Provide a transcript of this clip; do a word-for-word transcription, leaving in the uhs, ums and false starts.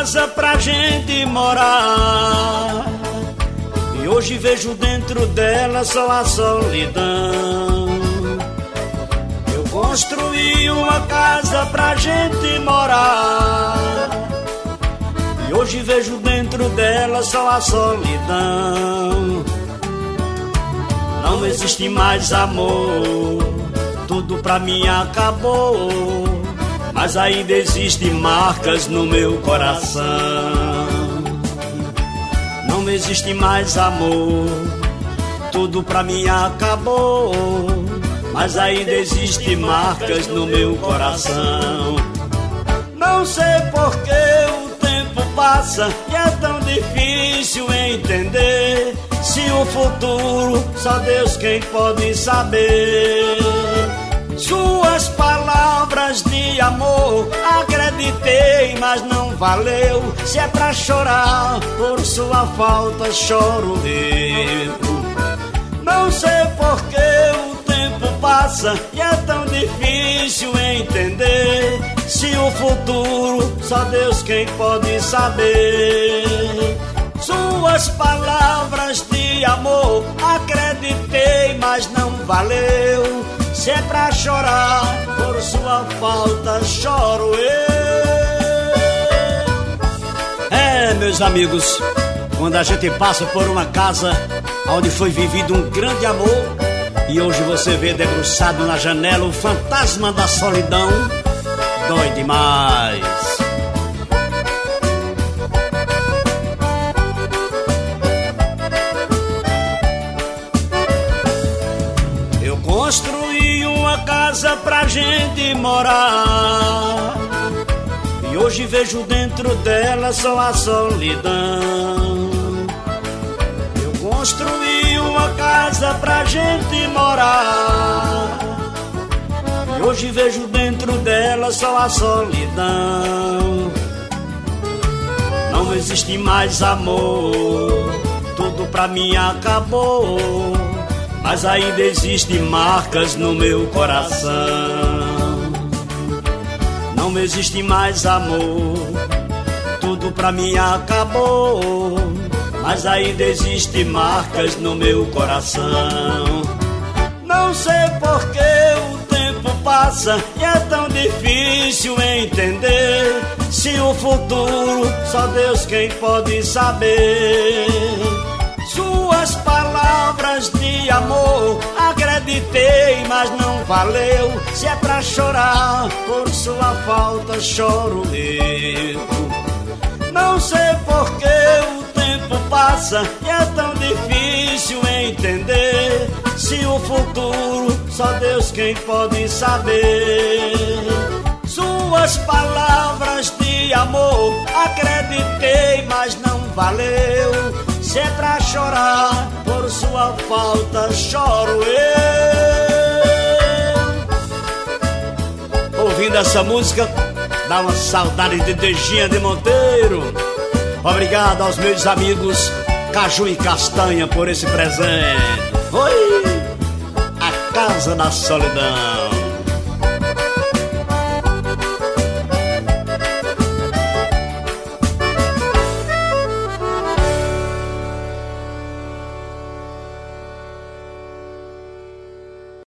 casa pra gente morar, e hoje vejo dentro dela só a solidão. Eu construí uma casa pra gente morar, e hoje vejo dentro dela só a solidão. Não existe mais amor, tudo pra mim acabou, mas ainda existem marcas no meu coração. Não existe mais amor, tudo pra mim acabou, mas ainda existem marcas no meu coração. Não sei por que o tempo passa e é tão difícil entender. Se o futuro só Deus quem pode saber. Suas palavras de amor acreditei, mas não valeu. Se é pra chorar, por sua falta choro eu. Não sei por que o tempo passa e é tão difícil entender. Se o futuro só Deus quem pode saber. Suas palavras de amor acreditei, mas não valeu. Se é pra chorar, por sua falta choro eu. É, meus amigos, quando a gente passa por uma casa onde foi vivido um grande amor, e hoje você vê debruçado na janela o fantasma da solidão, dói demais. Construí uma casa pra gente morar, e hoje vejo dentro dela só a solidão. Eu construí uma casa pra gente morar, e hoje vejo dentro dela só a solidão. Não existe mais amor, tudo pra mim acabou, mas ainda existem marcas no meu coração. Não existe mais amor, tudo pra mim acabou, mas ainda existem marcas no meu coração. Não sei por que o tempo passa e é tão difícil entender. Se o futuro só Deus quem pode saber. Suas palavras de amor acreditei, mas não valeu. Se é pra chorar, por sua falta choro eu. Não sei por que o tempo passa e é tão difícil entender. Se o futuro só Deus quem pode saber. Suas palavras de amor acreditei, mas não valeu. Se é pra chorar, por sua falta choro eu. Ouvindo essa música, dá uma saudade de Dejinha de Monteiro. Obrigado aos meus amigos Caju e Castanha por esse presente. Oi, a Casa da Solidão.